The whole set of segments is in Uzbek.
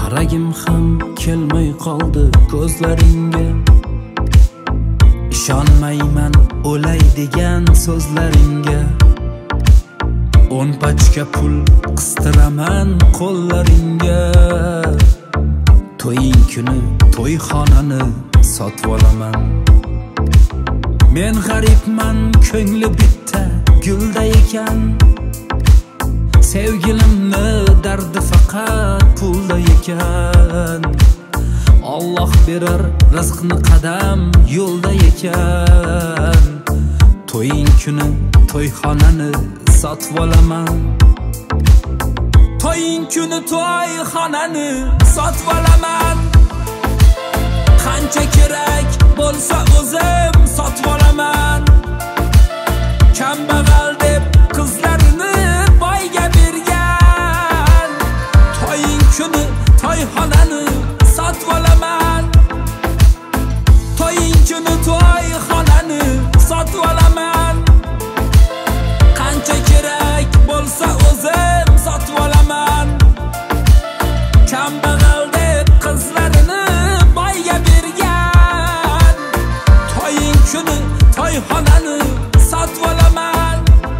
Qaragim ham kelmay qoldi ko'zlaringga. Ishonmayman o'lay degan so'zlaringga. 10 pachka pul qistiraman qo'llaringga. To'ying kuni to'yxonani sotib olaman. Men g'aribman, ko'ngli bitta gulda ekan. Sevgilimni dardi faqat pulda ekan. Alloh berar rizqni qadam yo'lda ekan. To'ying kuni to'yxonani sotib olaman. To'ying kuni to'yxonani sotib olaman. Qancha kerak bo'lsa o'zim sotib olaman. Kambag'al deb qizlarini boyga bergan. To'ying kuni to'yxonani sotib olaman. To'ying kuni to'yxonani sotib olaman. Qancha kerak bo'lsa o'zim sotib olaman. Kambag'al deb qizlarini boyga bergan. To'ying kuni to'yxonani sotib olaman.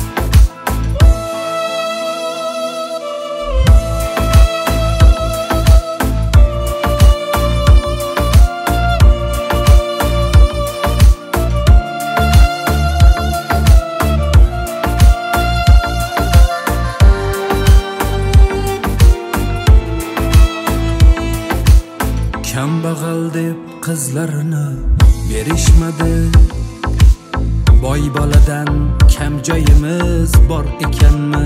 Kambag'al deb qizlarini berishmadi. Boy boladan kam joyimiz bor ekanmi?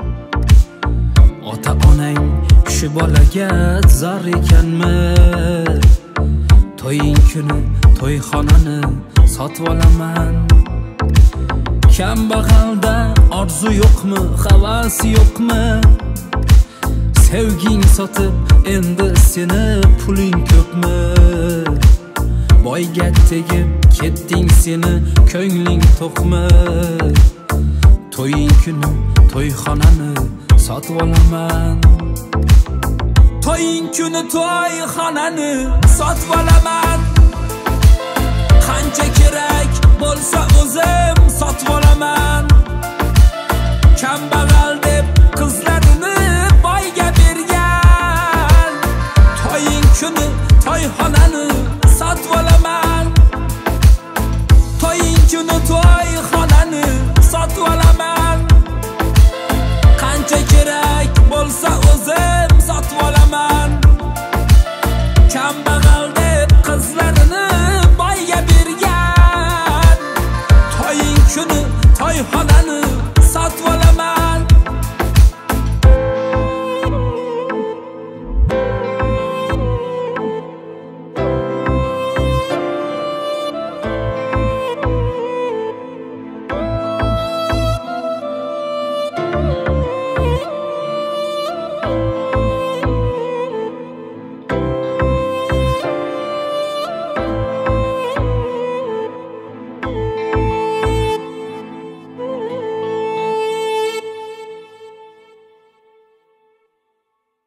Ota-onang shu bolaga zor ekanmi? To'ying kuni to'yxonani sotib olaman. Kambag'alda orzu yo'qmi, havas yo'qmi? Sevging sotib endi seni puling ko'pmi? Boyga tegib ketding seni ko'ngling to'qmi? To'ying kuni to'yxonani sotib olaman. To'ying kuni to'yxonani sotib olaman. Qancha kerak bo'lsa o'zim sotib olaman. Kambag'al deb qizlarini boyga bergan. To'ying kuni to'yxonani sotib olaman. To'ying kuni to'yxonani sotib olaman. Qancha kerak bo'lsa o'zim sotib olaman. Kambag'al deb qizlarini boyga bergan. To'ying kuni to'yxonani